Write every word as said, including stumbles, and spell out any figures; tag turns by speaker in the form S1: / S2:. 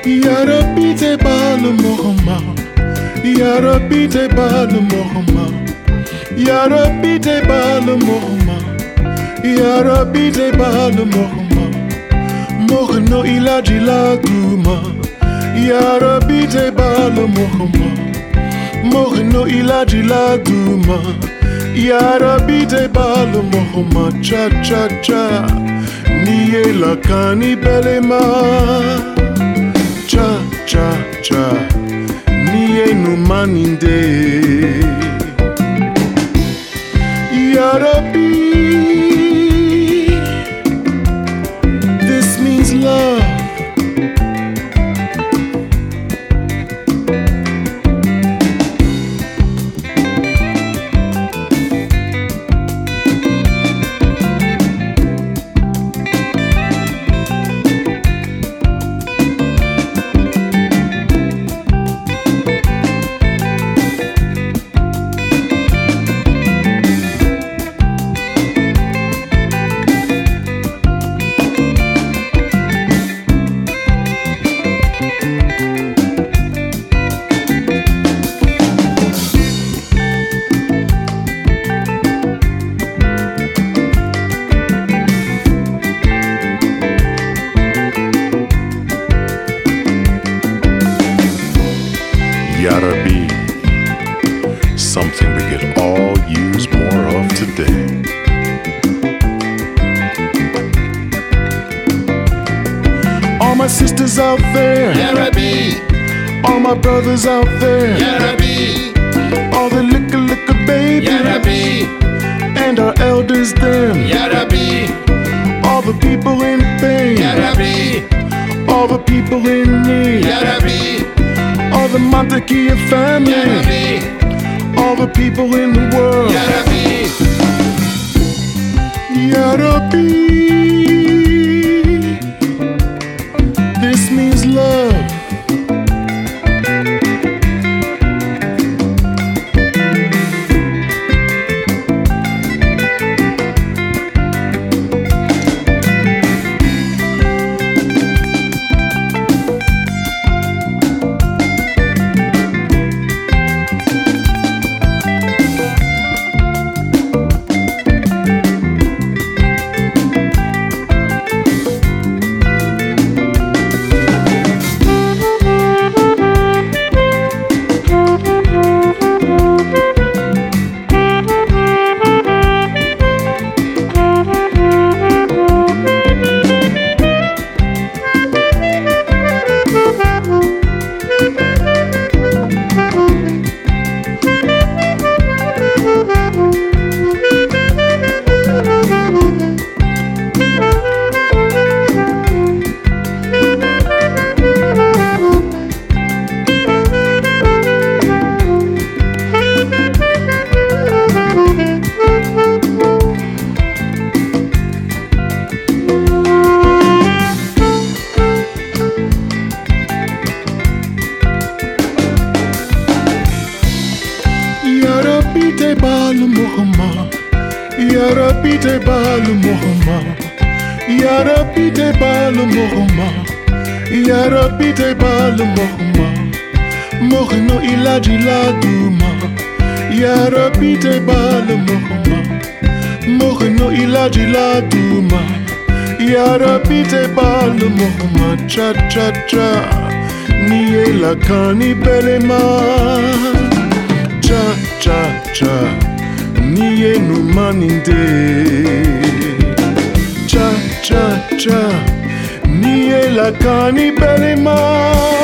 S1: Ya Rabbi tebal mohma, Ya Rabbi tebal mohma, Ya Rabbi tebal mohma, Ya Rabbi tebal mohma, mohno ilaji la duma, Ya Rabbi tebal mohma, mohno ilaji la duma, Ya Rabbi tebal mohma, cha cha cha, niye lakani belema. Cha cha cha, niye numaninde. Ya Rabbi, this means love. Ya Rabbi, something we could all use more of today. All my sisters out there,
S2: Ya Rabbi,
S1: all my brothers out there,
S2: Ya Rabbi,
S1: all the little little babies,
S2: Ya Rabbi,
S1: and our elders them,
S2: Ya Rabbi,
S1: all the people in pain,
S2: Ya Rabbi,
S1: all the people in need,
S2: Ya Rabbi,
S1: all the Montekia family,
S2: Ya Rabbi,
S1: all the people in the world.
S2: Ya Rabbi,
S1: Ya Rabbi, this means love. Ya Rabbi tebal mohma, Ya Rabbi tebal mohma, Ya Rabbi tebal mohma, Ya Rabbi tebal mohma, mohno ilaji la duma, Ya Rabbi tebal mohma, mohno ilaji la duma, Ya Rabbi tebal mohma, cha cha cha, niye lakani belema. Cha cha cha, niye numaninde. Cha cha cha, niye lakani belema.